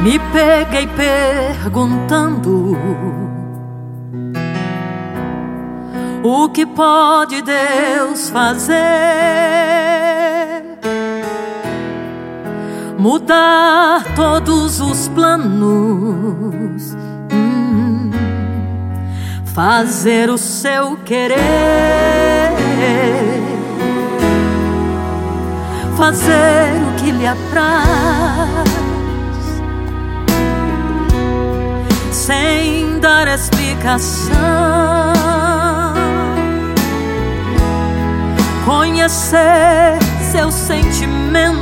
Me peguei perguntando: o que pode Deus fazer? Mudar todos os planos, fazer o seu querer, fazer o que lhe apraz, sem dar explicação. Conhecer seus sentimentos,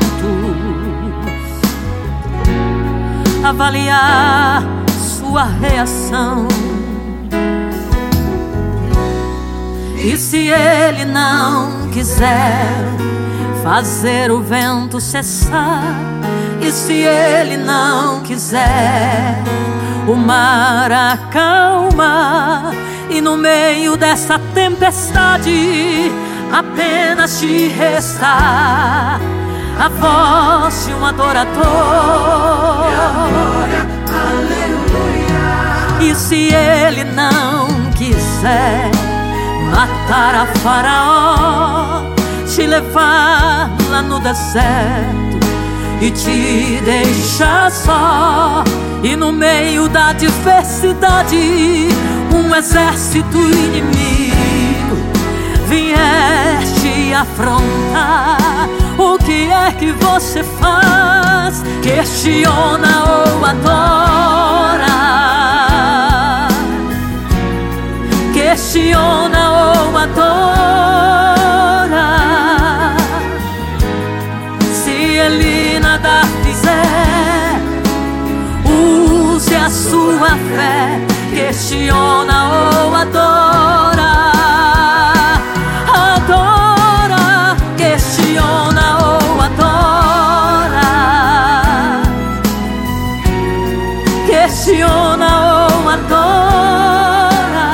avaliar sua reação. E se ele não quiser fazer o vento cessar, e se ele não quiser o mar acalmar, e no meio dessa tempestade apenas te restar a voz de um adorador. E se ele não quiser matar a Faraó, te levar lá no deserto e te deixar só, e no meio da adversidade um exército inimigo vier te afrontar, o que é que você faz? Questiona ou adora? Questiona ou adora? Se ele nada fizer, use a sua fé. Questiona ou adora? Adora. Questiona ou adora? Questiona ou adora?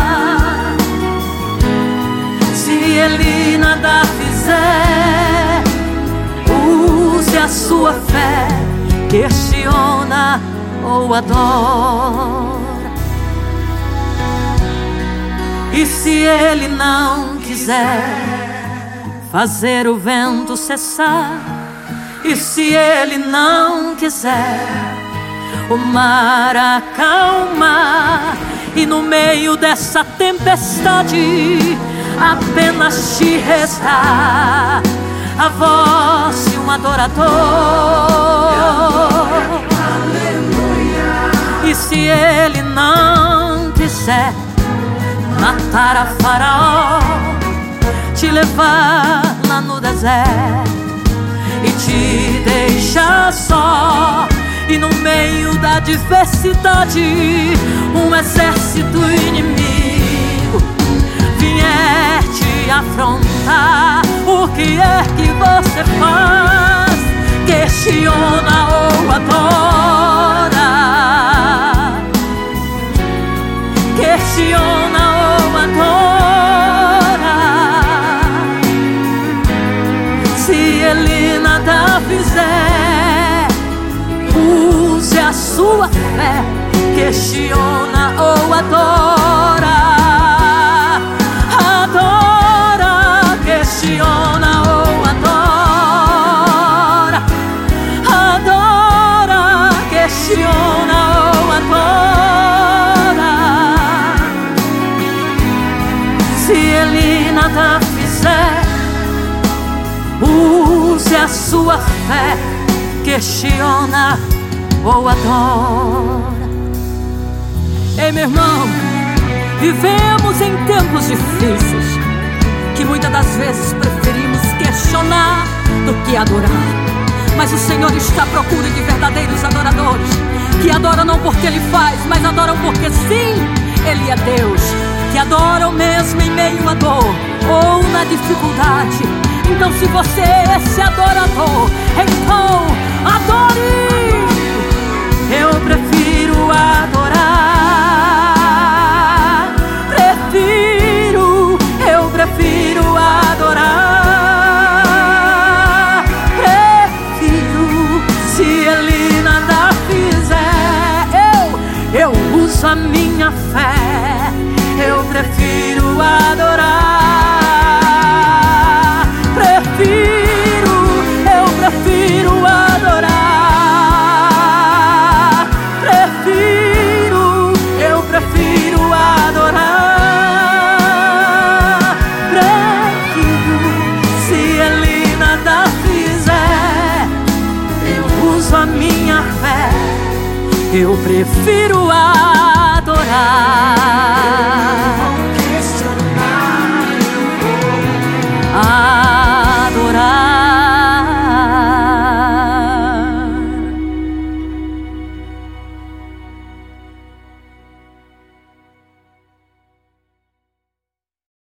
Se ele nada fizer, use a sua fé. Questiona ou adora? E se ele não quiser fazer o vento cessar, e se ele não quiser o mar acalmar, e no meio dessa tempestade apenas te restar a voz de um adorador. E se ele não quiser matar a Faraó, te levar lá no deserto e te deixar só, e no meio da adversidade um exército inimigo vier te afrontar, o que é que você faz? Questiona ou adora? Questiona ou adora? Se ele nada fizer, use a sua fé. Questiona ou adora? Adora. Questiona ou adora? Adora. Questiona ou adora? Se ele nada fizer, use a sua fé. Questiona ou adora? Ei, meu irmão, vivemos em tempos difíceis, que muitas das vezes preferimos questionar do que adorar. Mas o Senhor está à procura de verdadeiros adoradores, que adoram não porque Ele faz, mas adoram porque sim, Ele é Deus, que adoram mesmo em meio à dor ou na dificuldade. Então se você é esse adorador, então adore! Eu prefiro adorar, eu prefiro adorar, prefiro, se ele nada fizer. prefiro